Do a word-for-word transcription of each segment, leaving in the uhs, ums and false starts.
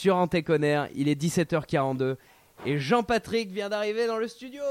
sur Antec On Air. Il est dix-sept heures quarante-deux et Jean-Patrick vient d'arriver dans le studio.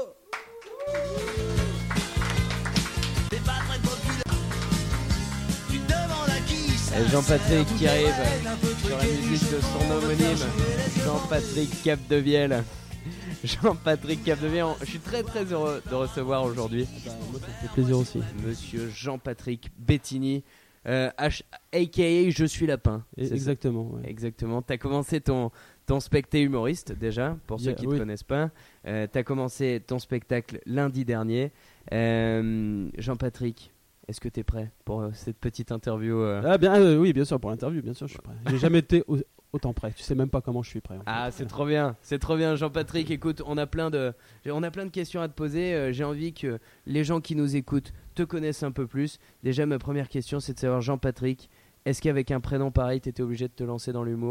Et Jean-Patrick qui arrive sur la musique de son homonyme, Jean-Patrick Capdevielle. Jean-Patrick Capdevielle, je suis très très heureux de recevoir aujourd'hui. Bah, moi ça me fait plaisir aussi. Monsieur Jean-Patrick Bettini, euh, H- a k a. Je suis lapin. Et exactement. Ouais. Exactement. Tu as commencé ton, ton spectacle humoriste déjà, pour ceux Yeah, qui ne oui. te connaissent pas. Euh, tu as commencé ton spectacle lundi dernier. Euh, Jean-Patrick, est-ce que tu es prêt pour euh, cette petite interview euh... Ah bien, euh, oui, bien sûr, pour l'interview, bien sûr, je suis prêt. J'ai jamais été au- autant prêt. Tu sais même pas comment je suis prêt. En Ah, fait. c'est trop bien, c'est trop bien, Jean-Patrick. Écoute, on a plein de, on a plein de questions à te poser. Euh, j'ai envie que les gens qui nous écoutent te connaissent un peu plus. Déjà, ma première question, c'est de savoir, Jean-Patrick, est-ce qu'avec un prénom pareil, t'étais obligé de te lancer dans l'humour ?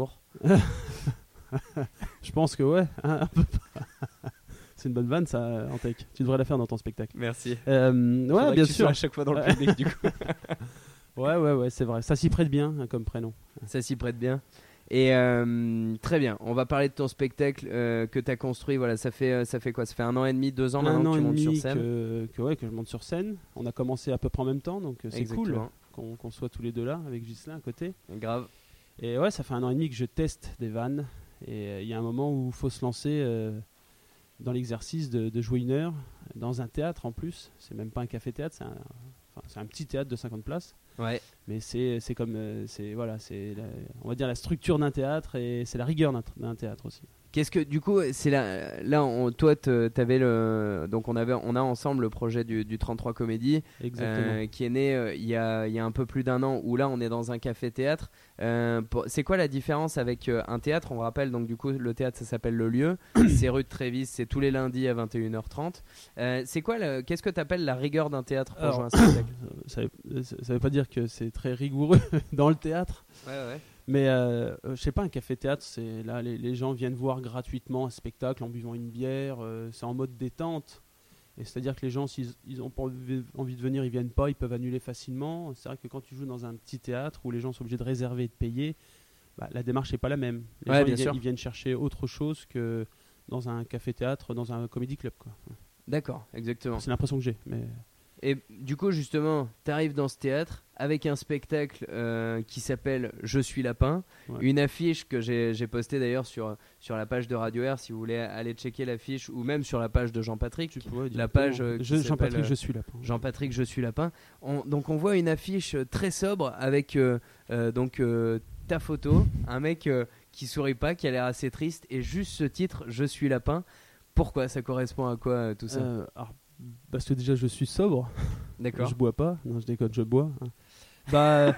Je pense que ouais. Hein, un peu pas. C'est une bonne vanne, ça, Antec. Tu devrais la faire dans ton spectacle. Merci. Euh, ouais, Faudrait bien que tu sûr. sois à chaque fois dans le public, du coup. Ouais, ouais, ouais, c'est vrai. Ça s'y prête bien hein, comme prénom. Ça s'y prête bien. Et euh, très bien, on va parler de ton spectacle euh, que tu as construit. Voilà, ça fait, euh, ça fait quoi ? Ça fait un an et demi, deux ans Un maintenant an que tu et montes sur demi scène. que, que, ouais, que je monte sur scène. On a commencé à peu près en même temps, donc euh, c'est cool Exactement. qu'on, qu'on soit tous les deux là avec Ghislain à côté. Grave. Et ouais, ça fait un an et demi que je teste des vannes. Et il euh, y a un moment où il faut se lancer euh, dans l'exercice de, de jouer une heure dans un théâtre en plus. C'est même pas un café-théâtre, c'est un, enfin, c'est un petit théâtre de cinquante places. Ouais. Mais c'est, c'est comme, euh, c'est, voilà, c'est la, on va dire la structure d'un théâtre et c'est la rigueur d'un, d'un théâtre aussi. Qu'est-ce que du coup c'est là là on, toi te- t'avais le donc on avait on a ensemble le projet du, du trente-trois Comédie Exactement. euh, qui est né euh, il y a il y a un peu plus d'un an où là on est dans un café théâtre. Euh, pour- c'est quoi la différence avec euh, un théâtre ? On rappelle donc du coup le théâtre ça s'appelle Le Lieu, c'est rue de Trévis, c'est tous les lundis à vingt et une heures trente. Euh, c'est quoi le, qu'est-ce que t'appelles la rigueur d'un théâtre pour Alors, jouer un spectacle ? Ça, veut- ça veut pas dire que c'est très rigoureux dans le théâtre. Ouais ouais. Mais euh, euh, je sais pas, un café-théâtre, c'est là les, les gens viennent voir gratuitement un spectacle en buvant une bière, euh, c'est en mode détente. Et c'est-à-dire que les gens, s'ils ils ont pas envie envie de venir, ils viennent pas, ils peuvent annuler facilement. C'est vrai que quand tu joues dans un petit théâtre où les gens sont obligés de réserver et de payer, bah, la démarche n'est pas la même. Les Ouais, gens bien ils, viennent, sûr. ils viennent chercher autre chose que dans un café-théâtre, dans un comedy club, quoi. D'accord, exactement. C'est l'impression que j'ai. Mais Et du coup, justement, t'arrives dans ce théâtre avec un spectacle euh, qui s'appelle Je suis lapin, Ouais. une affiche que j'ai, j'ai postée d'ailleurs sur, sur la page de Radio Air, si vous voulez aller checker l'affiche, ou même sur la page de Jean-Patrick. tu pourrais dire La page euh, qui je, s'appelle, Jean-Patrick, euh, je suis là. Jean-Patrick, je suis lapin. On- donc on voit une affiche très sobre avec euh, euh, donc euh, ta photo, un mec euh, qui sourit pas, qui a l'air assez triste, et juste ce titre, Je suis lapin. Pourquoi ? Ça correspond à quoi euh, tout ça ? Euh, alors, parce que déjà je suis sobre. D'accord. Je bois pas, non je déconne, je bois. hein. Bah,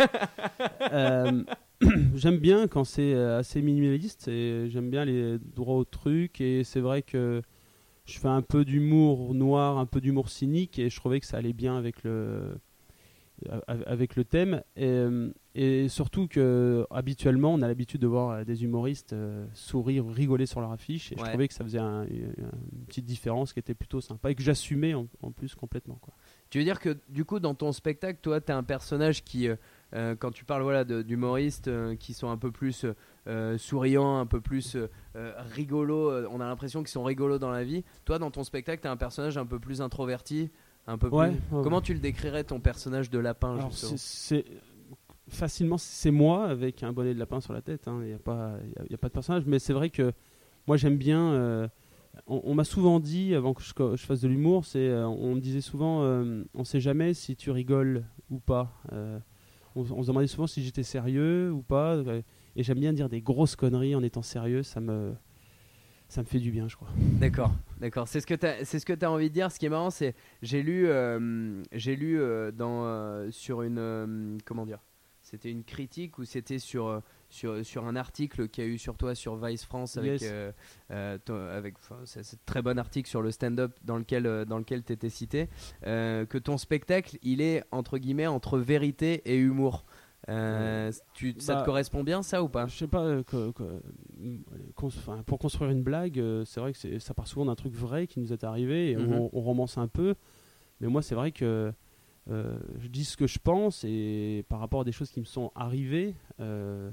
euh, j'aime bien quand c'est euh, assez minimaliste et j'aime bien les droits au truc et c'est vrai que je fais un peu d'humour noir, un peu d'humour cynique et je trouvais que ça allait bien avec le avec le thème et, et surtout que habituellement on a l'habitude de voir des humoristes euh, sourire, rigoler sur leur affiche et Ouais. je trouvais que ça faisait un- une petite différence qui était plutôt sympa et que j'assumais en, en plus complètement quoi. Tu veux dire que du coup dans ton spectacle, toi tu as un personnage qui, euh, euh, quand tu parles voilà, de- d'humoristes euh, qui sont un peu plus euh, souriants, un peu plus euh, euh, rigolos, euh, on a l'impression qu'ils sont rigolos dans la vie. Toi dans ton spectacle, tu as un personnage un peu plus introverti, un peu Ouais, plus... ouais, Comment ouais. tu le décrirais ton personnage de lapin Alors, justement ? c'est, c'est- facilement c'est moi avec un bonnet de lapin sur la tête. Il n'y a pas, il y a, il y a pas de personnage, mais c'est vrai que moi j'aime bien. euh, on, on m'a souvent dit avant que je, que je fasse de l'humour, c'est, euh, on me disait souvent, euh, on sait jamais si tu rigoles ou pas. Euh, on, on se demandait souvent si j'étais sérieux ou pas. euh, Et j'aime bien dire des grosses conneries en étant sérieux. Ça me, ça me fait du bien, je crois. D'accord, d'accord. C'est ce que t'as, c'est ce que t'as envie de dire. Ce qui est marrant, c'est j'ai lu, euh, j'ai lu euh, dans euh, sur une euh, comment dire, c'était une critique ou c'était sur euh, sur sur un article qu'il y a eu sur toi sur Vice France avec Yes. euh, euh, ton- avec enfin, c'est, c'est un très bon article sur le stand-up dans lequel euh, dans lequel t'étais cité euh, que ton spectacle il est entre guillemets entre vérité et humour. Euh, tu, ça Bah, te correspond bien ça ou pas ? Je sais pas, euh, que- que- euh, cons- enfin, pour construire une blague, euh, c'est vrai que c'est, ça part souvent d'un truc vrai qui nous est arrivé et Mhm. on, on romance un peu. Mais moi, c'est vrai que euh, je dis ce que je pense et par rapport à des choses qui me sont arrivées, euh,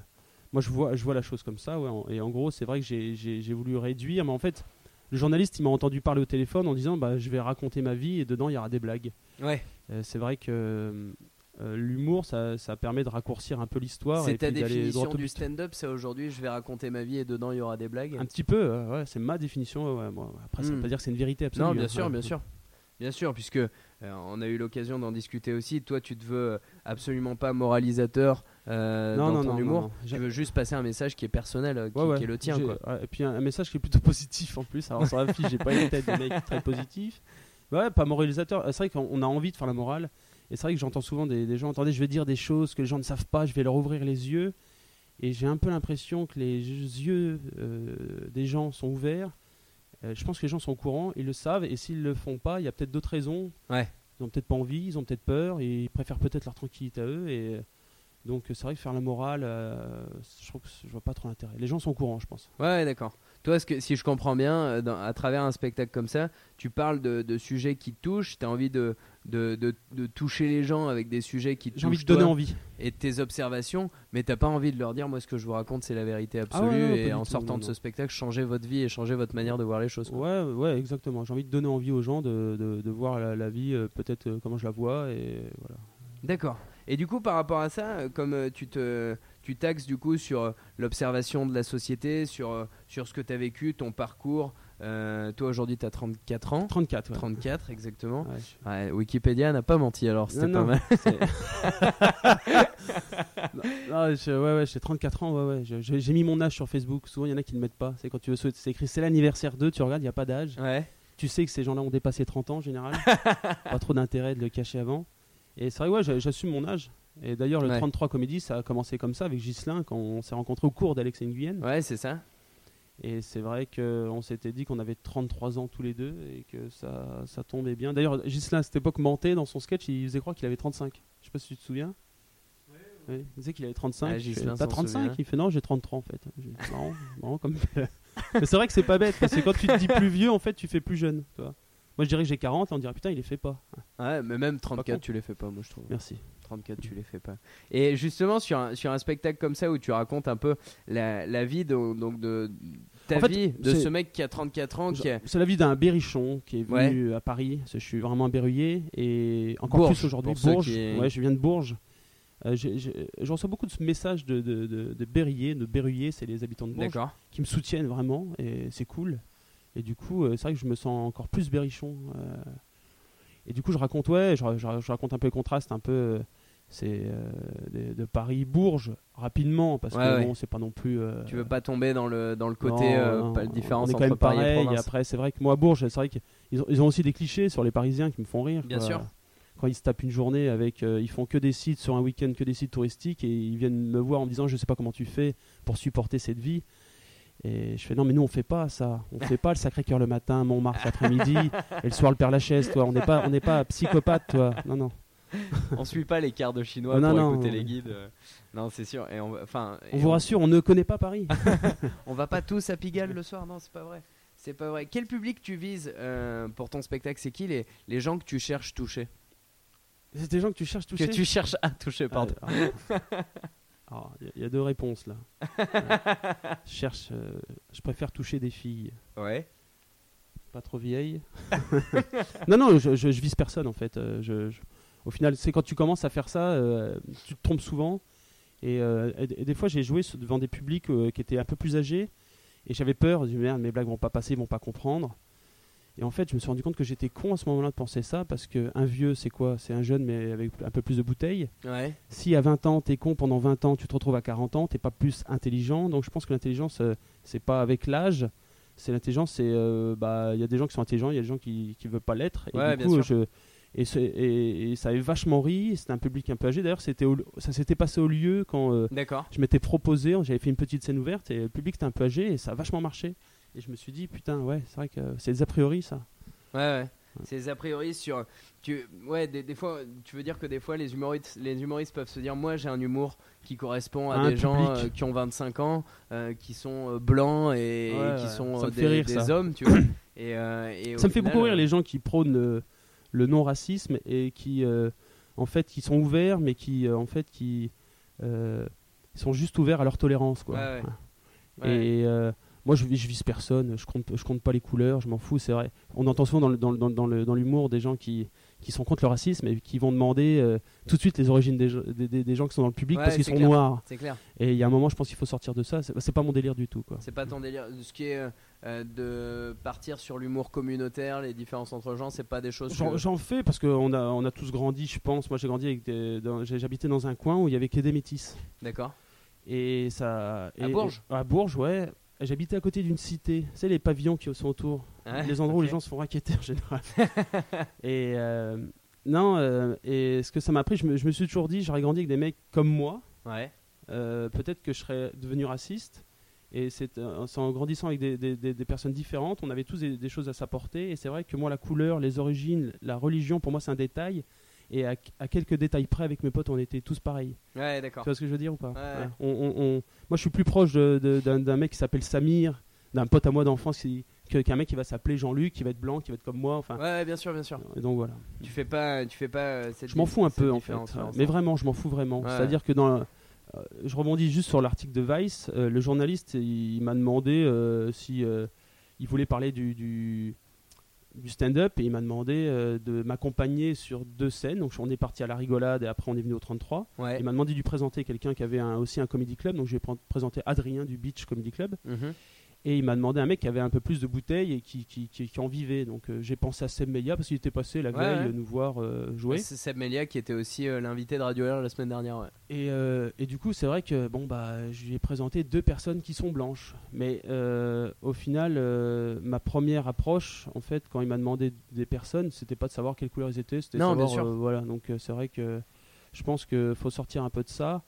moi, je vois, je vois la chose comme ça. Ouais, en- et en gros, c'est vrai que j'ai, j'ai, j'ai voulu réduire. Mais en fait, le journaliste, il m'a entendu parler au téléphone en disant bah, je vais raconter ma vie et dedans, il y aura des blagues. Ouais. Euh, c'est vrai que euh, l'humour, ça, ça permet de raccourcir un peu l'histoire. C'est et ta puis d'aller définition droit au du but. stand-up, c'est aujourd'hui je vais raconter ma vie et dedans il y aura des blagues. Un petit peu, euh, ouais, c'est ma définition. Ouais, moi. Après, ça ne Mm. veut pas dire que c'est une vérité absolue. Non, bien hein, sûr, ouais. bien sûr. Bien sûr, puisque euh, on a eu l'occasion d'en discuter aussi. Toi, tu te veux absolument pas moralisateur euh, Non, dans non, ton non, humour. non, non. Tu J'ai- veux juste passer un message qui est personnel, euh, qui, Ouais, ouais. qui est le tien. J'ai- Quoi. ouais, et puis un, un message qui est plutôt positif en plus. Alors sur la fiche, j'ai pas une tête de mec très positif. Ouais, pas moralisateur. C'est vrai qu'on on a envie de faire la morale. Et c'est vrai que j'entends souvent des, des gens, attendez, je vais dire des choses que les gens ne savent pas, je vais leur ouvrir les yeux. Et j'ai un peu l'impression que les yeux euh, des gens sont ouverts. Euh, je pense que les gens sont au courant, ils le savent. Et s'ils le font pas, il y a peut-être d'autres raisons. Ouais. Ils ont peut-être pas envie, ils ont peut-être peur, et ils préfèrent peut-être leur tranquillité à eux. Et donc c'est vrai que faire la morale, euh, je trouve que je vois pas trop l'intérêt. Les gens sont au courant, je pense. Ouais, ouais, d'accord. Toi, ce que, si je comprends bien, euh, dans- à travers un spectacle comme ça, tu parles de, de sujets qui te touchent, tu as envie de, de, de, de toucher les gens avec des sujets qui te J'ai envie touchent de donner toi, envie. et de tes observations, mais t'as pas envie de leur dire, moi ce que je vous raconte c'est la vérité absolue, Ah ouais, non, pas et du en tout, sortant non, de ce non. spectacle, changer votre vie et changer votre manière de voir les choses. Quoi. Ouais, ouais, exactement. J'ai envie de donner envie aux gens de, de, de voir la, la vie, euh, peut-être euh, comment je la vois, et voilà. D'accord. Et du coup, par rapport à ça, euh, comme euh, tu te tu taxes du coup sur euh, l'observation de la société, sur, euh, sur ce que tu as vécu, ton parcours. Euh, toi aujourd'hui, tu as trente-quatre ans. trente-quatre, ouais. trente-quatre, exactement. Ouais, je- Ouais, Wikipédia n'a pas menti alors, c'était Non, pas non, mal. c'est- non, non, je- ouais, ouais, j'ai trente-quatre ans, ouais, ouais. je- je- j'ai mis mon âge sur Facebook. Souvent, il y en a qui ne mettent pas. C'est quand tu veux souhaiter, c'est écrit c'est l'anniversaire de, tu regardes, il n'y a pas d'âge. Ouais. Tu sais que ces gens-là ont dépassé trente ans en général. Pas trop d'intérêt de le cacher avant. Et c'est vrai, ouais, j'a- j'assume mon âge. Et d'ailleurs, le Ouais. trente-trois Comédie, ça a commencé comme ça avec Ghislain quand on s'est rencontrés au cours d'Alex Nguyen. Ouais, c'est ça. Et c'est vrai qu'on s'était dit qu'on avait trente-trois ans tous les deux et que ça, ça tombait bien. D'ailleurs, Ghislain à cette époque mentait dans son sketch, il faisait croire qu'il avait trente-cinq. Je sais pas si tu te souviens. Oui, il disait qu'il avait trente-cinq. Ah, Je fais, Ghislain T'as s'en trente-cinq? souvient. Il fait non, j'ai trente-trois en fait. J'ai dit, marrant, marrant comme... Mais c'est vrai que c'est pas bête parce que quand tu te dis plus vieux, en fait, tu fais plus jeune. Tu vois. Moi, je dirais que j'ai quarante, on dirait putain, il les fait pas. Ouais, mais même Pas con. trente-quatre, tu les fais pas, moi je trouve. Merci. trente-quatre, tu les fais pas. Et justement, sur un, sur un spectacle comme ça où tu racontes un peu la, la vie de, donc de ta En fait, vie, de c'est- ce mec qui a trente-quatre ans, qui a... C'est la vie d'un berrichon qui est venu à Paris. Parce que je suis vraiment un berruyer et encore Bourges, plus aujourd'hui. pour ceux Bourges. qui- Ouais, je viens de Bourges. Euh, j'ai- j'ai- je reçois beaucoup de messages de, de, de, de berruyers, de berruyers, c'est les habitants de Bourges, D'accord. qui me soutiennent vraiment et c'est cool. Et du coup, euh, c'est vrai que je me sens encore plus berrichon. euh. Et du coup, je raconte, ouais, je, je- je raconte un peu le contraste, un peu, euh, c'est euh, de, de Paris-Bourges rapidement, parce Ouais, que ouais. bon, c'est pas non plus. euh, Tu veux pas tomber dans le, dans le côté, non, euh, non, pas la différence on est quand entre même Paris et pareil. province. Après, c'est vrai que moi, à Bourges, c'est vrai qu'ils ont, ils ont aussi des clichés sur les Parisiens qui me font rire. Bien quoi. sûr. Quand ils se tapent une journée avec, euh, ils font que des sites sur un week-end, que des sites touristiques, et ils viennent me voir en me disant, je sais pas comment tu fais pour supporter cette vie. Et je fais non mais nous on fait pas ça, on fait pas le Sacré-Cœur le matin, Montmartre l'après-midi et le soir le Père-Lachaise, toi. On n'est pas, on n'est pas psychopathe, toi. Non non. On suit pas les quarts de chinois Non, pour non, écouter non. les guides. euh. Non, c'est sûr. Et on, va- enfin, On et vous rassure, on ne connaît pas Paris. on va pas tous à Pigalle le soir. Non, c'est pas vrai. C'est pas vrai. Quel public tu vises euh, pour ton spectacle? C'est qui les, les gens que tu cherches toucher? C'est des gens que tu cherches toucher. Que tu cherches à toucher, pardon. Ah, ah. Alors, il y a- il y a deux réponses là. Ouais. Je cherche, euh, je préfère toucher des filles Ouais. pas trop vieilles. non non, je, je, je vise personne en fait. Euh, je, je- au final, c'est quand tu commences à faire ça, euh, tu te trompes souvent. Et, euh, et- et des fois, j'ai joué sur- devant des publics euh, qui étaient un peu plus âgés et j'avais peur. Je me dis merde, mes blagues vont pas passer, ils vont pas comprendre. Et en fait, je me suis rendu compte que j'étais con à ce moment-là de penser ça parce que un vieux, c'est quoi? C'est un jeune mais avec un peu plus de bouteilles. Ouais. Si à vingt ans, t'es con pendant vingt ans, tu te retrouves à quarante ans, t'es pas plus intelligent. Donc je pense que l'intelligence, euh, c'est pas avec l'âge. C'est l'intelligence, c'est euh, bah il y a des gens qui sont intelligents, il y a des gens qui qui veulent pas l'être. Et Ouais, du bien coup, sûr. je et, ce- et, et ça avait vachement ri. C'était un public un peu âgé. D'ailleurs, c'était au- ça s'était passé au lieu quand euh, D'accord. je m'étais proposé. J'avais fait une petite scène ouverte et le public était un peu âgé et ça a vachement marché. Et je me suis dit putain ouais, c'est vrai que c'est des a priori ça. Ouais, ouais. C'est a priori sur. Tu, ouais, des, des fois, tu veux dire que des fois, les humoristes, les humoristes peuvent se dire moi, j'ai un humour qui correspond à Un des gens public. euh, qui ont vingt-cinq ans, euh, qui sont euh, blancs et, Ouais, et qui ouais. sont Ça euh, me fait des, rire, des ça. hommes, tu vois. Et, euh, et Ça au me fait final, beaucoup rire euh, les gens qui prônent le, le non-racisme et qui, euh, en fait, qui sont ouverts, mais qui, euh, en fait, qui, euh, ils sont juste ouverts à leur tolérance, quoi. Ouais, ouais. Et euh, moi, je, je vise personne, je compte, je compte pas les couleurs, je m'en fous, c'est vrai. On entend souvent dans, le, dans, le, dans, le, dans l'humour des gens qui, qui sont contre le racisme et qui vont demander euh, tout de suite les origines des, des, des, des gens qui sont dans le public Ouais, parce qu'ils sont clair. noirs. C'est clair. Et il y a un moment, je pense qu'il faut sortir de ça. C'est, c'est pas mon délire du tout, quoi. C'est pas ton délire. Ce qui est euh, de partir sur l'humour communautaire, les différences entre gens, c'est pas des choses. J'en, que... j'en fais parce qu'on a, on a tous grandi, je pense. Moi, j'ai grandi avec des, dans, j'ai, j'habitais dans un coin où il y avait que des métis. D'accord. Et ça. À et, Bourges. À Bourges, ouais. J'habitais à côté d'une cité. Tu sais, les pavillons qui sont autour. Ouais, les endroits okay. où les gens se font raqueter en général. et euh, non, euh, et ce que ça m'a appris, je me, je me suis toujours dit, j'aurais grandi avec des mecs comme moi. Ouais. Euh, peut-être que je serais devenu raciste. Et c'est, euh, c'est en grandissant avec des, des, des, des personnes différentes, on avait tous des, des choses à s'apporter. Et c'est vrai que moi, la couleur, les origines, la religion, pour moi, c'est un détail. Et à, à quelques détails près, avec mes potes, on était tous pareils. Ouais, d'accord. Tu vois ce que je veux dire ou pas? Ouais. Ouais. On, on, on... Moi, je suis plus proche de, de, d'un, d'un mec qui s'appelle Samir, d'un pote à moi d'enfance, qui, que, qu'un mec qui va s'appeler Jean-Luc, qui va être blanc, qui va être comme moi. Enfin, ouais, bien sûr, bien sûr. Et donc voilà. Tu fais pas, tu fais pas. Euh, cette je m'en fous un peu en fait, ouais. mais vraiment, je m'en fous vraiment. Ouais. C'est-à-dire que dans, euh, je rebondis juste sur l'article de Vice. Euh, le journaliste, il, il m'a demandé euh, si euh, il voulait parler du, du, du stand-up et il m'a demandé euh, de m'accompagner sur deux scènes. Donc on est parti à la rigolade et après on est venu au trente-trois. Ouais. Il m'a demandé de lui présenter quelqu'un qui avait un, aussi un comedy club. Donc je lui ai pr- présenté Adrien du Beach Comedy Club. Mm-hmm. Et il m'a demandé un mec qui avait un peu plus de bouteilles et qui, qui, qui, qui en vivait. Donc euh, j'ai pensé à Seb Melia parce qu'il était passé la ouais, veille ouais. euh, nous voir euh, jouer. C'est Seb Melia qui était aussi euh, l'invité de Radio Air la semaine dernière. Ouais. Et, euh, et du coup, c'est vrai que bon, bah, je lui ai présenté deux personnes qui sont blanches. Mais euh, au final, euh, ma première approche, en fait, quand il m'a demandé des personnes, c'était pas de savoir quelle couleur ils étaient, c'était de non, savoir. bien sûr. Euh, voilà, donc euh, c'est vrai que je pense qu'il faut sortir un peu de ça.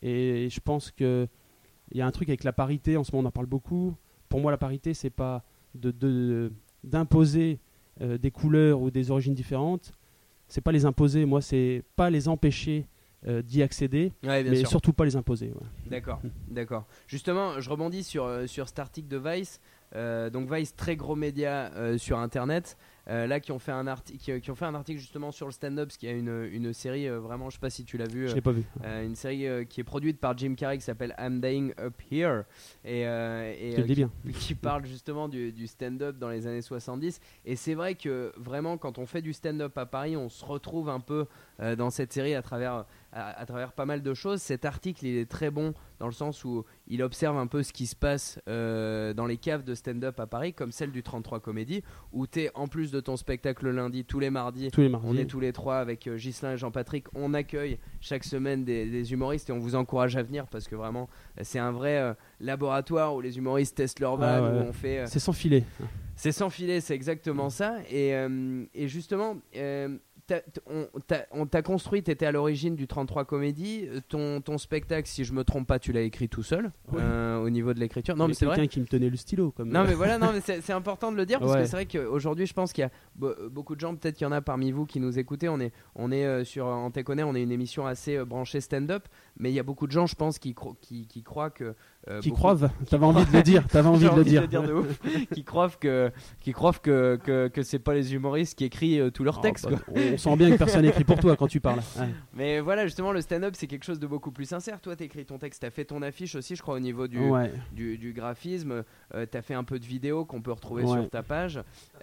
Et je pense qu'il y a un truc avec la parité, en ce moment on en parle beaucoup. Pour moi, la parité, c'est pas de, de, d'imposer euh, des couleurs ou des origines différentes. C'est pas les imposer. Moi, c'est pas les empêcher euh, d'y accéder, ouais, bien mais sûr. surtout pas les imposer. Ouais. D'accord, d'accord. Justement, je rebondis sur euh, sur cet article de Vice. Euh, donc Vice, très gros média euh, sur Internet. Euh, là, qui ont fait un article, qui, qui ont fait un article justement sur le stand-up, parce qu'il y a une une série euh, vraiment, je sais pas si tu l'as vu. Je l'ai pas vu. Euh, une série euh, qui est produite par Jim Carrey qui s'appelle I'm Dying Up Here et, euh, et Tu le dis bien. qui, qui parle justement du, du stand-up dans les années soixante-dix. Et c'est vrai que vraiment, quand on fait du stand-up à Paris, on se retrouve un peu euh, dans cette série à travers à, à travers pas mal de choses. Cet article, il est très bon dans le sens où il observe un peu ce qui se passe euh, dans les caves de stand-up à Paris, comme celle du trente-trois Comédie, où tu es en plus de ton spectacle le lundi, tous les mardis, tous les mardis. on est tous les trois avec euh, Ghislain et Jean-Patrick, on accueille chaque semaine des, des humoristes et on vous encourage à venir parce que vraiment c'est un vrai euh, laboratoire où les humoristes testent leur vanne, ah ouais. où on fait... Euh, c'est sans filet. C'est sans filet, c'est exactement ça. Et, euh, et justement... Euh, T'as, on, t'a, on t'a construit, tu étais à l'origine du trente-trois Comédie. Ton, ton spectacle, si je me trompe pas, tu l'as écrit tout seul oui. euh, au niveau de l'écriture. Non, mais, mais c'est quelqu'un vrai. qui me tenait le stylo. Comme non, mais voilà, non, mais c'est, c'est important de le dire parce ouais. que c'est vrai qu'aujourd'hui, je pense qu'il y a bo- beaucoup de gens, peut-être qu'il y en a parmi vous qui nous écoutez. On est, on est euh, sur On te connaît, on est une émission assez euh, branchée stand-up, mais il y a beaucoup de gens, je pense, qui, cro- qui, qui croient que. Euh, qui beaucoup, croivent, t'avais envie de le dire, t'avais envie de le dire. de dire de ouf, qui croient que, qui croient que, que, que c'est pas les humoristes qui écrivent euh, tous leurs textes. Oh, bah, quoi. on sent bien que personne n'écrit pour toi quand tu parles. Ouais. Mais voilà, justement, le stand-up, c'est quelque chose de beaucoup plus sincère. Toi, t'écris ton texte, t'as fait ton affiche aussi, je crois, au niveau du, ouais. du, du graphisme. Euh, t'as fait un peu de vidéos qu'on peut retrouver ouais. sur ta page.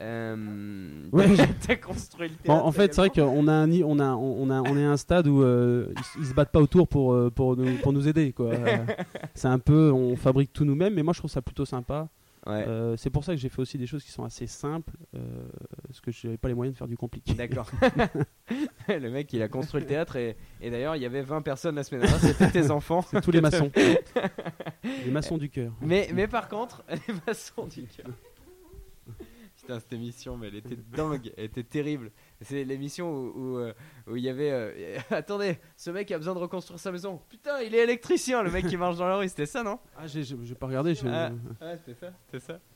Euh, ouais. t'as, t'as construit le théâtre. En, en fait, c'est vrai qu'on a un, on a, on a, on est à un stade où euh, ils, ils se battent pas autour pour, euh, pour, nous, pour nous aider, quoi. Euh, c'est un peu, on fabrique tout nous-mêmes, mais moi, je trouve ça plutôt sympa. Ouais. Euh, c'est pour ça que j'ai fait aussi des choses qui sont assez simples, euh, parce que je n'avais pas les moyens de faire du compliqué. D'accord. Le mec, il a construit le théâtre et, et d'ailleurs, il y avait vingt personnes la semaine dernière. C'était tes enfants. C'est tous les maçons. Les maçons du cœur. Mais, mais par contre, les maçons du cœur. Putain, cette émission, mais elle était dingue, elle était terrible. C'est l'émission où, où, euh, où il y avait... Euh, attendez, ce mec a besoin de reconstruire sa maison. Putain, il est électricien, le mec qui marche dans la rue, c'était ça, non? Ah, j'ai, j'ai, j'ai pas regardé. J'ai... Ah, ouais, c'était ça, c'était ça.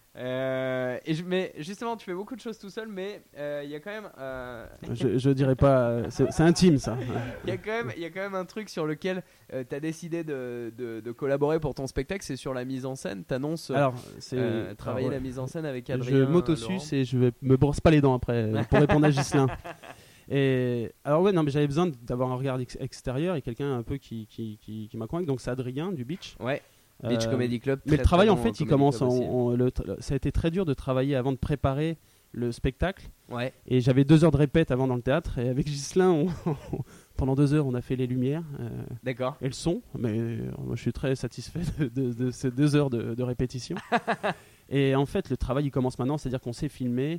Euh, et je, mais justement, tu fais beaucoup de choses tout seul, mais il euh, y a quand même... Euh... Je, je dirais pas... Euh, c'est, c'est intime, ça. Il y a quand même, il y a quand même un truc sur lequel euh, tu as décidé de, de, de collaborer pour ton spectacle, c'est sur la mise en scène. Tu annonces euh, travailler alors, ouais. la mise en scène avec Adrien. Je m'autosuce et je me brosse pas les dents après, pour répondre à Ghislain. Et alors ouais, non, mais j'avais besoin d'avoir un regard ex- extérieur et quelqu'un un peu qui, qui, qui, qui m'a convaincu. Donc c'est Adrien du Beach. Ouais. Beach euh, Comedy Club. Mais le travail en fait, il commence. En, en, le, ça a été très dur de travailler avant de préparer le spectacle. Ouais. Et j'avais deux heures de répète avant dans le théâtre. Et avec Ghislain, on, pendant deux heures, on a fait les lumières. Euh, D'accord. Et le son. Mais euh, moi, je suis très satisfait de, de, de ces deux heures de, de répétition. Et en fait, le travail, il commence maintenant. C'est-à-dire qu'on s'est filmé.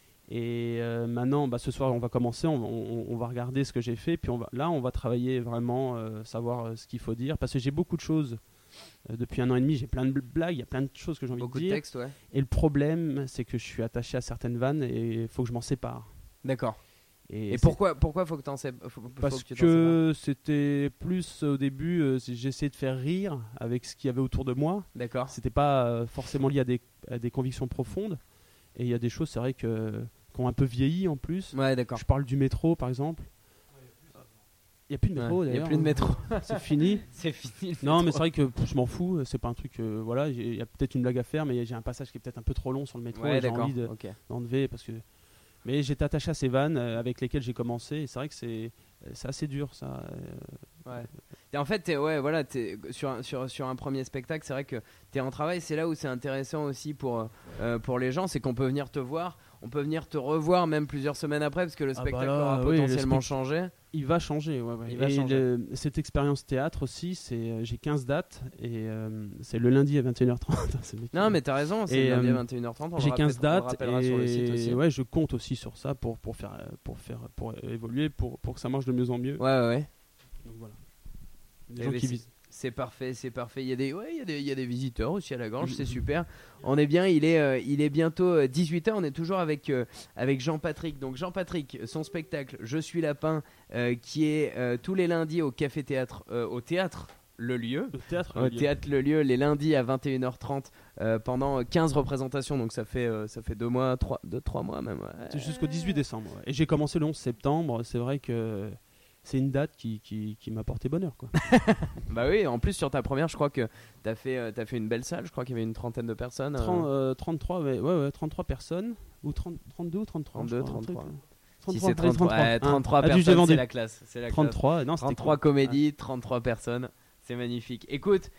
Et euh, maintenant, bah, ce soir, on va commencer, on, on, on va regarder ce que j'ai fait, puis on va, là, on va travailler vraiment, euh, savoir euh, ce qu'il faut dire, parce que j'ai beaucoup de choses. Euh, depuis un an et demi, j'ai plein de blagues, il y a plein de choses que j'ai envie beaucoup de dire. De textes, ouais. Et le problème, c'est que je suis attaché à certaines vannes et il faut que je m'en sépare. D'accord. Et, et pourquoi, pourquoi faut que t'en sais, faut, Parce faut que, tu que c'était plus au début, euh, j'essayais de faire rire avec ce qu'il y avait autour de moi. D'accord. C'était pas euh, forcément lié à des, à des convictions profondes. Et il y a des choses, c'est vrai que qui ont un peu vieilli en plus. Ouais, d'accord. Je parle du métro par exemple. Il n'y a plus de métro ouais, d'ailleurs. Il n'y a plus de métro. C'est fini. C'est fini. Non, mais c'est vrai que pff, je m'en fous. C'est pas un truc. Euh, voilà, il y a peut-être une blague à faire, mais j'ai un passage qui est peut-être un peu trop long sur le métro. Ouais, et j'ai d'accord. envie de, okay. d'enlever parce que. Mais j'étais attaché à ces vannes euh, avec lesquelles j'ai commencé. Et c'est vrai que c'est, c'est assez dur ça. Euh... Ouais. Et en fait, t'es, ouais, voilà, t'es, sur, un, sur, sur un premier spectacle, c'est vrai que tu es en travail. C'est là où c'est intéressant aussi pour, euh, pour les gens, c'est qu'on peut venir te voir. On peut venir te revoir même plusieurs semaines après parce que le spectacle ah bah là, aura oui, potentiellement spect... changé. Il va changer, ouais, ouais. Il va et changer. Le, cette expérience théâtre aussi, c'est, euh, j'ai quinze dates et euh, c'est le lundi à vingt et une heures trente. Non, mais t'as raison, c'est et, le lundi à vingt et une heures trente. On j'ai quinze dates et sur le site aussi. Ouais, je compte aussi sur ça pour, pour, faire, pour, faire, pour évoluer, pour, pour que ça marche de mieux en mieux. Ouais, ouais, ouais. Donc voilà. Des gens qui visent. C'est parfait, c'est parfait. Il y a des, ouais, il y a des, il y a des visiteurs aussi à la Grange, c'est super. On est bien, il est, euh, il est bientôt dix-huit heures. On est toujours avec, euh, avec Jean-Patrick. Donc Jean-Patrick, son spectacle Je suis lapin, euh, qui est euh, tous les lundis au Café Théâtre, euh, au théâtre Le Lieu, le théâtre, au le théâtre Le Lieu, les lundis à vingt et une heures trente euh, pendant quinze représentations. Donc ça fait, euh, ça fait deux mois, trois, deux, trois mois même. Ouais. C'est jusqu'au dix-huit décembre. Ouais. Et j'ai commencé le onze septembre. C'est vrai que c'est une date qui, qui, qui m'a porté bonheur, quoi. Bah oui, en plus sur ta première, je crois que t'as fait, euh, t'as fait une belle salle. Je crois qu'il y avait une trentaine de personnes. trente, euh, trente-trois, ouais, ouais, ouais, trente-trois personnes. Ou trente, trente-deux ou trente-trois. trente-deux, trente-trois. trente-trois, si c'est trente-trois, trente-trois, ouais, trente-trois hein. personnes, ah, c'est la classe. C'est la trente-trois, classe. non, trente-trois cool. comédies, ouais. trente-trois personnes. C'est magnifique. Écoute,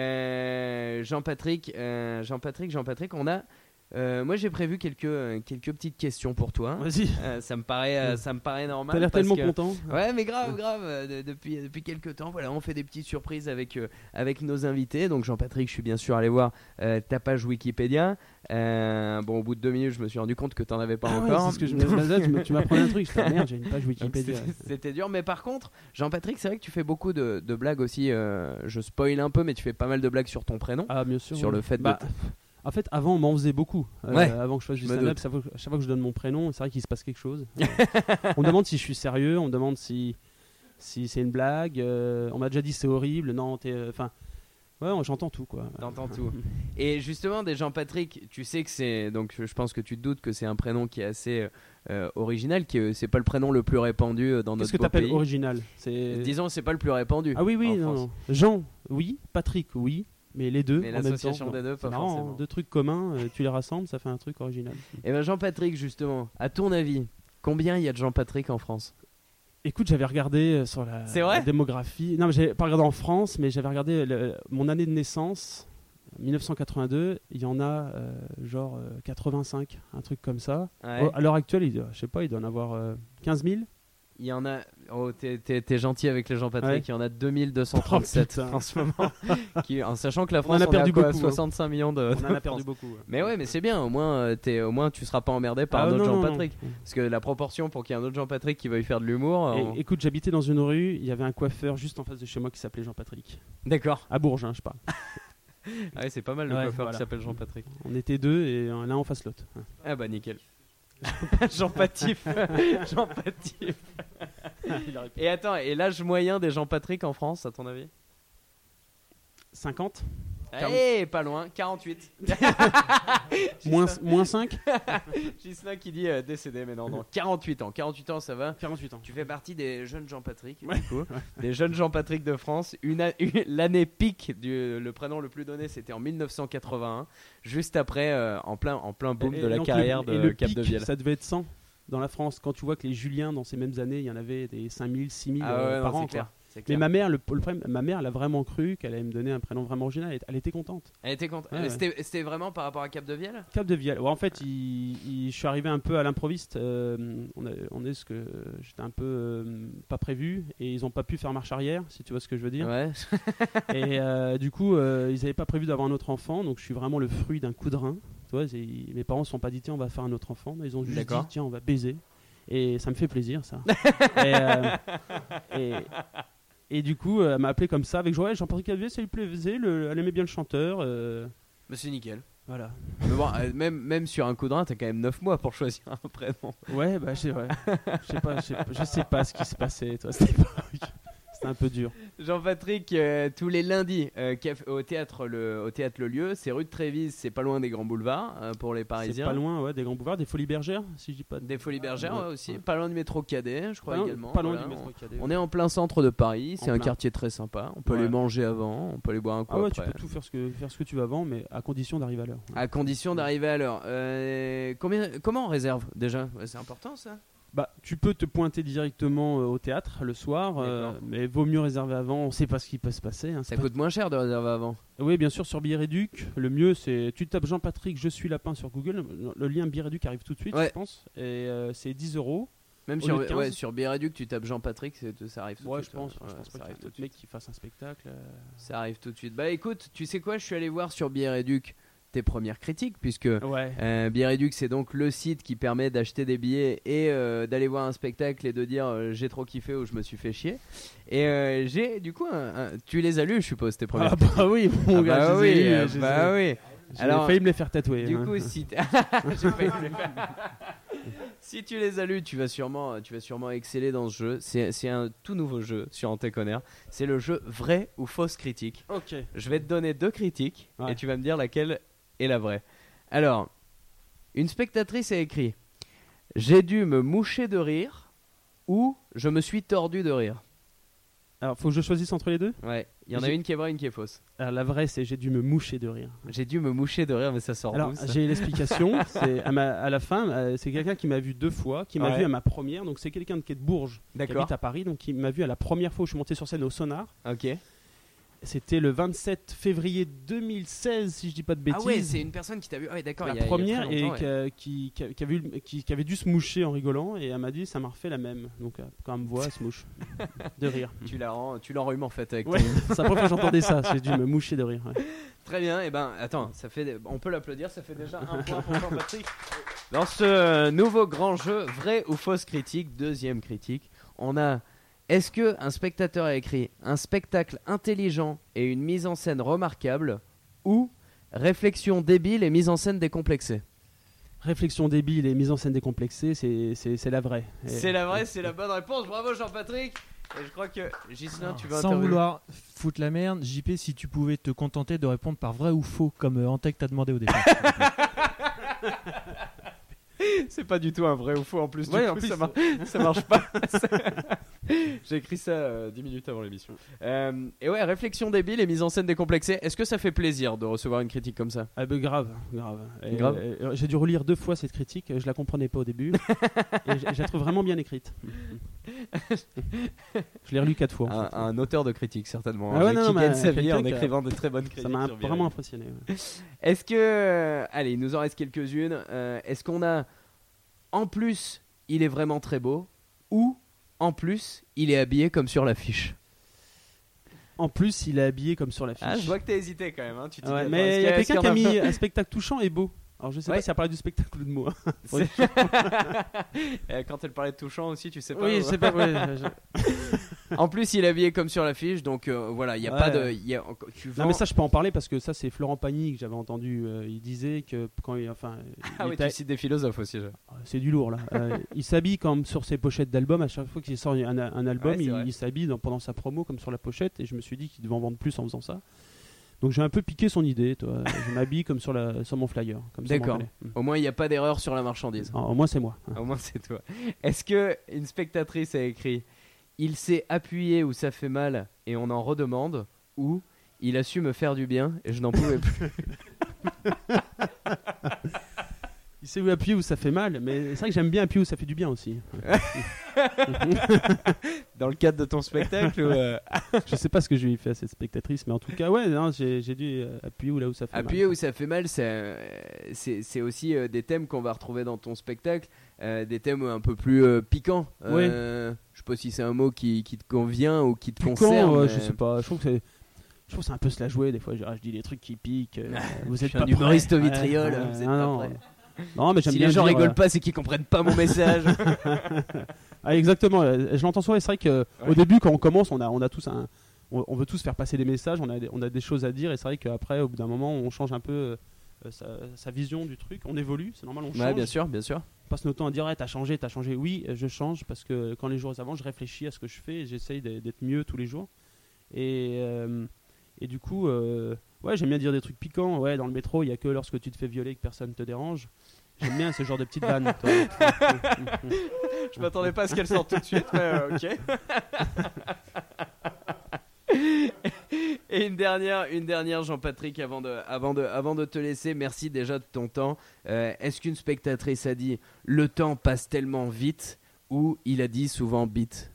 euh, Jean-Patrick, euh, Jean-Patrick, Jean-Patrick, on a... Euh, moi j'ai prévu quelques, euh, quelques petites questions pour toi. Vas-y. Euh, ça, me paraît, euh, ça me paraît normal. T'as l'air parce tellement que... content. Ouais, mais grave, grave. Euh, de, depuis, depuis quelques temps, voilà, on fait des petites surprises avec, euh, avec nos invités. Donc Jean-Patrick, je suis bien sûr allé voir euh, ta page Wikipédia. Euh, bon, au bout de deux minutes, je me suis rendu compte que t'en avais pas ah encore. Ouais, c'est ce que je me tu m'apprends un truc. Je fais, merde, j'ai une page Wikipédia. C'était, c'était dur, mais par contre, Jean-Patrick, c'est vrai que tu fais beaucoup de, de blagues aussi. Euh, je spoil un peu, mais tu fais pas mal de blagues sur ton prénom. Ah, bien sûr. Sur oui. le fait bah, de. En fait, avant, on m'en faisait beaucoup. Euh, ouais, avant que je fasse du je stand-up, chaque fois, chaque fois que je donne mon prénom, c'est vrai qu'il se passe quelque chose. On me demande si je suis sérieux, on me demande si, si c'est une blague. Euh, on m'a déjà dit c'est horrible. Non, t'es. Enfin. Ouais, j'entends tout, quoi. T'entends tout. Et justement, des Jean-Patrick, tu sais que c'est. Donc, je pense que tu te doutes que c'est un prénom qui est assez euh, original, qui c'est pas le prénom le plus répandu dans notre pays. Qu'est-ce que t'appelles original? C'est... Disons, c'est pas le plus répandu. Ah oui, oui, non, non. Jean, oui. Patrick, oui. Mais les deux, mais en l'association même temps, des deux, pas marrant, forcément. Deux trucs communs, euh, tu les rassembles, ça fait un truc original. Et ben Jean-Patrick, justement, à ton avis, combien il y a de Jean-Patrick en France? Écoute, j'avais regardé sur la, C'est vrai la démographie. Non, mais j'avais pas regardé en France, mais j'avais regardé le, mon année de naissance, dix-neuf cent quatre-vingt-deux. Il y en a euh, genre euh, quatre-vingt-cinq, un truc comme ça. Ouais. Oh, à l'heure actuelle, il, je sais pas, il doit en avoir euh, quinze mille. Il y en a. Oh, t'es, t'es, t'es gentil avec les Jean-Patrick. Ouais. Il y en a deux mille deux cent Oh, trente-sept en ce moment. qui, en sachant que la France on en a perdu on est à quoi, beaucoup, soixante-cinq hein. millions de. On en a perdu beaucoup. Ouais. Mais ouais, mais c'est bien. Au moins, t'es, au moins, tu seras pas emmerdé par ah, un autre non, Jean-Patrick. Non, non. Parce que la proportion pour qu'il y ait un autre Jean-Patrick qui veuille faire de l'humour. Et, on... Écoute, j'habitais dans une rue. Il y avait un coiffeur juste en face de chez moi qui s'appelait Jean-Patrick. D'accord. À Bourges, hein, je parle. Ah ouais, c'est pas mal le ouais, coiffeur voilà. qui s'appelle Jean-Patrick. On était deux et l'un en face l'autre. Ouais. Ah bah nickel. Jean-Patif. Jean-Patif. Et attends, et l'âge moyen des Jean-Patrick en France, à ton avis? cinquante. Eh, pas loin, quarante-huit. moins, moins cinq. Gislain qui dit euh, décédé, mais non, non, quarante-huit ans. quarante-huit ans, ça va. quarante-huit ans. Tu fais partie des jeunes Jean-Patrick, ouais. du coup. Des jeunes Jean-Patrick de France. Une, a, une l'année pic, du, le prénom le plus donné, c'était en dix-neuf cent quatre-vingt-un. Juste après, euh, en, plein, en plein boom et, de la et carrière le, de Cap de Biel. Ça devait être cent. dans la France, quand tu vois que les Juliens, dans ces mêmes années, il y en avait des cinq mille, six mille Ah ouais, euh, non, par c'est an. clair, quoi. c'est clair. Mais ma mère, le, le problème, ma mère, elle a vraiment cru qu'elle allait me donner un prénom vraiment original. Elle, elle était contente. Elle était contente. Ouais, ouais. C'était, c'était vraiment par rapport à Cap de Vielle. Cap de Vielle. Ouais, en fait, il, il- je suis arrivé un peu à l'improviste. Euh, on, a- on est ce que j'étais un peu euh, pas prévu et ils ont pas pu faire marche arrière, si tu vois ce que je veux dire. Ouais. Et euh, du coup, euh, ils avaient pas prévu d'avoir un autre enfant, donc je suis vraiment le fruit d'un coup de rein. Tu vois, c'est- mes parents se sont pas dit tiens on va faire un autre enfant, mais ils ont juste D'accord. dit tiens on va baiser. Et ça me fait plaisir ça. et, euh, et, et du coup, euh, elle m'a appelé comme ça avec joie. Jean-Patrick Calvé, ça lui plaisait. Le, elle aimait bien le chanteur. euh, Mais c'est nickel. voilà. Mais bon, euh, même, même sur un coup de rein, t'as quand même neuf mois pour choisir un prénom. Ouais, bah c'est vrai. Je sais pas, je sais pas, je sais pas ce qui s'est passé. Toi, c'était pas- c'était un peu dur. Jean-Patrick, euh, tous les lundis, euh, caf- au, théâtre, le, au théâtre Le Lieu, c'est rue de Trévise, c'est pas loin des Grands Boulevards euh, pour les C'est Parisiens. pas loin, ouais, des Grands Boulevards, des Folies Bergères, si je dis pas. de- Des Folies Bergères Ouais, ouais, aussi, ouais. pas loin du métro Cadet, je crois Pas loin- également. Pas loin Voilà, du on- métro Cadet. On est en plein centre de Paris, c'est En un plein. quartier très sympa. On peut Ouais. aller manger avant, on peut aller boire un coup Ah ouais, tu après. peux tout faire ce que faire ce que tu veux avant, mais à condition d'arriver à l'heure. À condition d'arriver à l'heure. Euh, combien, comment on réserve déjà? C'est important ça. Bah, tu peux te pointer directement euh, au théâtre le soir, euh, D'accord. mais vaut mieux réserver avant. On sait pas ce qui peut se passer. hein, c'est Ça pas- coûte moins cher de réserver avant. Oui, bien sûr, sur Billet Réduc. Le mieux, c'est tu tapes Jean-Patrick, je suis lapin sur Google. Le, le lien Billet Réduc arrive tout de suite, Ouais. je pense. Et euh, c'est dix euros. Même Au sur, lieu de quinze. ouais, sur Billet-Réduc, tu tapes Jean-Patrick, c'est- ça arrive tout Ouais, de je suite. pense. Ouais, je pense ça pas arrive qu'il y ait tout de d'autres mecs qui fassent un spectacle. euh. Ça arrive tout de suite. Bah écoute, tu sais quoi, je suis allé voir sur Billet Réduc tes premières critiques, puisque Ouais. euh, Billet Réduc, c'est donc le site qui permet d'acheter des billets et euh, d'aller voir un spectacle et de dire euh, j'ai trop kiffé ou je me suis fait chier. Et euh, j'ai du coup, un- un- tu les as lus, je suppose, tes premières Ah bah oui, mon Ah gars, bah je les ai oui, lus, euh, je les ai- bah oui. j'ai Alors, failli me les faire tatouer. Du hein. coup, si, t- J'ai failli me le faire. Si tu les as lus, tu vas sûrement, tu vas sûrement exceller dans ce jeu. C'est, c'est un tout nouveau jeu sur Antéconner. C'est le jeu vrai ou fausse critique. Ok. Je vais te donner deux critiques Ouais. et tu vas me dire laquelle est la vraie. Alors, une spectatrice a écrit « J'ai dû me moucher de rire » ou « Je me suis tordu de rire Alors, faut que je choisisse entre les deux. ». Ouais, il y en a J'ai- une qui est vraie, une qui est fausse. Alors, la vraie, c'est j'ai dû me moucher de rire. J'ai dû me moucher de rire, mais ça sort Alors, d'où, ça j'ai l'explication. C'est à, ma- à la fin, euh, c'est quelqu'un qui m'a vu deux fois, qui m'a Ouais. vu à ma première. Donc, c'est quelqu'un qui est de Bourges, qui D'accord. habite à Paris, donc qui m'a vu à la première fois où je suis monté sur scène au Sonar. Ok. C'était le vingt-sept février deux mille seize, si je dis pas de bêtises. Ah ouais, c'est une personne qui t'a vu. Ah ouais, d'accord. la il y a- il y a première très et longtemps, qui, ouais. a- qui, qui a- qui avait eu le- qui- qui avait dû se moucher en rigolant et elle m'a dit ça m'a refait la même. Donc, euh, quand elle me voit, elle se mouche de rire. Tu la rends- tu l'enrhumes en fait avec Ouais, ton- c'est la première fois que j'entendais ça. J'ai dû me moucher de rire. ouais. Très bien, et ben attends, ça fait, on peut l'applaudir, ça fait déjà un point pour Jean-Patrick. Dans ce euh, nouveau grand jeu, vrai ou fausse critique, deuxième critique, on a est-ce que un spectateur a écrit un spectacle intelligent et une mise en scène remarquable ou réflexion débile et mise en scène décomplexée? Réflexion débile et mise en scène décomplexée, c'est, c'est, c'est la vraie. Et- C'est la vraie, c'est la bonne réponse. Bravo Jean-Patrick. Et je crois que Ghislain, tu vas Sans intervenir. vouloir foutre la merde, J P, si tu pouvais te contenter de répondre par vrai ou faux, comme euh, Antec t'a demandé au départ. C'est pas du tout un vrai ou faux en plus. Du Ouais, coup, en plus, ça, mar- ça marche pas. J'ai écrit ça euh, dix minutes avant l'émission. Euh, et ouais, réflexion débile et mise en scène décomplexée. Est-ce que ça fait plaisir de recevoir une critique comme ça? Ah bah grave, grave. Et, Grave. euh, j'ai dû relire deux fois cette critique, je la comprenais pas au début. et je, je la trouve vraiment bien écrite. Je l'ai relue quatre fois. en un, fait. un auteur de critique certainement. Ah hein, ouais, qui non, gagne mais sa vie quelqu'un en qui a- écrivant de très bonnes critiques. Ça m'a sur vraiment Viré. impressionné. ouais. Est-ce que, euh, allez, il nous en reste quelques-unes. Euh, est-ce qu'on a, en plus, il est vraiment très beau, ou en plus, il est habillé comme sur l'affiche? En plus, il est habillé comme sur l'affiche. Ah, je vois que t'as hésité quand même. Hein. Tu t'es Ouais, dit, mais attends, il y a est-ce quelqu'un qu'il qui a en mis un spectacle touchant et beau. Alors je sais Ouais. pas si ça parlait du spectacle ou de moi. C'est- Euh, Quand elle parlait de touchant aussi, tu sais pas. Oui, où- je sais pas. ouais, je- je- En plus, il est habillé comme sur l'affiche, donc euh, voilà, il y a Ouais. pas de. il Y a, tu vends... Non mais ça je peux en parler parce que ça c'est Florent Pagny que j'avais entendu. euh, il disait que quand il, enfin, Ah il oui, était- tu cites des philosophes aussi. je- c'est du lourd là. Euh, il s'habille comme sur ses pochettes d'albums. À chaque fois qu'il sort un, un album, Ouais, c'est il, vrai. il s'habille dans- pendant sa promo comme sur la pochette. Et je me suis dit qu'il devait en vendre plus en faisant ça. Donc j'ai un peu piqué son idée. Toi. Je m'habille comme sur, la, sur mon flyer. Comme sur mon D'accord. volet. Mm. Au moins, il n'y a pas d'erreur sur la marchandise. Ah, au moins c'est moi. Au moins, c'est toi. Est-ce que une spectatrice a écrit il s'est appuyé où ça fait mal et on en redemande, ou il a su me faire du bien et je n'en pouvais plus? Il sais où appuyer où ça fait mal, mais c'est vrai que j'aime bien appuyer où ça fait du bien aussi. Dans le cadre de ton spectacle ou euh... Je sais pas ce que je lui ai fait à cette spectatrice, mais en tout cas, ouais, non, j'ai, j'ai dû euh, appuyer où, là où ça fait appuyer mal. où ça fait mal, c'est, euh, c'est, c'est aussi euh, des thèmes qu'on va retrouver dans ton spectacle, euh, des thèmes un peu plus euh, piquants. Ouais. Euh, je sais pas si c'est un mot qui, qui te convient ou qui te Piquant, concerne. ouais, mais... je sais pas. Je trouve que c'est, je trouve que c'est un peu se la jouer des fois. Je, je dis des trucs qui piquent. Euh, vous Je êtes suis pas un humoriste prêts. au vitriol. Ouais, vous ouais, êtes non, pas non. prêts. Non, mais j'aime Si bien les gens dire, rigolent euh, pas, c'est qu'ils comprennent pas mon message. Ah, exactement. euh, Je l'entends souvent. Et c'est vrai que Ouais. au début, quand on commence, on a, on a tous un, on, on veut tous faire passer des messages. On a, des- on a des choses à dire. Et c'est vrai qu'après, au bout d'un moment, on change un peu euh, sa, sa vision du truc. On évolue. C'est normal. On change. Ouais, bien sûr, bien sûr. On passe notre temps à dire ouais, t'as changé, t'as changé. Oui, je change parce que quand les jours avancent, je réfléchis à ce que je fais et j'essaye d'être d'être mieux tous les jours. Et, euh, et du coup, euh, ouais, j'aime bien dire des trucs piquants. Ouais, dans le métro, il y a que lorsque tu te fais violer que personne te dérange. J'aime bien ce genre de petites vannes. toi. Je m'attendais pas à ce qu'elle sorte tout de suite, mais euh, ok. Et une dernière, une dernière, Jean-Patrick, avant de, avant de, avant de te laisser. Merci déjà de ton temps. Euh, est-ce qu'une spectatrice a dit le temps passe tellement vite ou il a dit souvent bite?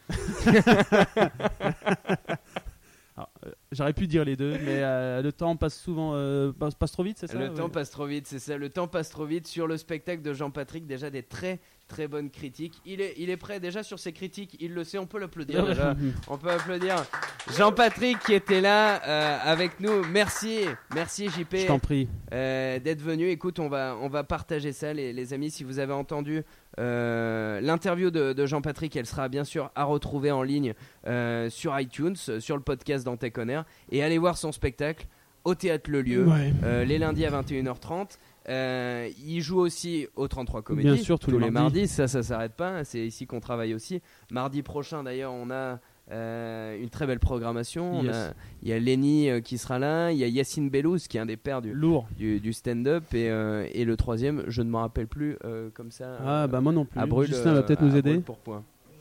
Alors, euh, j'aurais pu dire les deux, mais euh, le temps passe souvent, euh, passe, passe trop vite, c'est ça? Le Ouais. temps passe trop vite, c'est ça. Le temps passe trop vite sur le spectacle de Jean-Patrick. Déjà des très très bonnes critiques. Il est, il est prêt déjà sur ses critiques. Il le sait. On peut l'applaudir déjà. On peut applaudir Jean-Patrick qui était là euh, avec nous. Merci, merci J P Je t'en prie. euh, d'être venu. Écoute, on va, on va partager ça, les, les amis. Si vous avez entendu euh, l'interview de, de Jean-Patrick, elle sera bien sûr à retrouver en ligne euh, sur iTunes, sur le podcast dans Tech On Air. Et allez voir son spectacle au Théâtre Le Lieu, Ouais. euh, les lundis à vingt et une heures trente. Euh, il joue aussi au trente-trois Comédie, Bien sûr, tous les les mardis. mardis. Ça, ça s'arrête pas. C'est ici qu'on travaille aussi. Mardi prochain, d'ailleurs, on a euh, une très belle programmation. Yes. On a- Il y a Lenny euh, qui sera là. Il y a Yacine Bellouz qui est un des pères du, Lourd. du, du stand-up. Et, euh, et le troisième, je ne m'en rappelle plus euh, comme ça. Ah, euh, bah moi non plus. à brûle, Justin va euh, peut-être à nous brûle aider. pour point.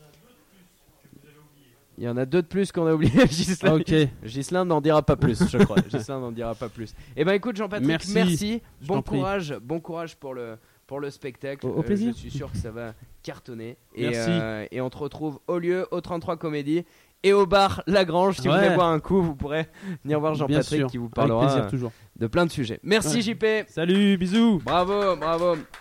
Il y en a deux de plus qu'on a oublié. Ghislain, Ok. Ghislain n'en dira pas plus, je crois. Ghislain n'en dira pas plus. Eh ben écoute Jean-Patrick, merci. Merci. Je Bon t'en prie. courage, bon courage pour le pour le spectacle. Au- au plaisir. je suis sûr que ça va cartonner. Et, Merci. euh, et on te retrouve au lieu, au trente-trois Comédie et au bar Lagrange. Si vous Ouais. voulez boire un coup, vous pourrez venir voir Bien Jean-Patrick sûr. qui vous Avec parlera plaisir toujours. de plein de sujets. Merci Ouais. J P. Salut, bisous. Bravo, bravo.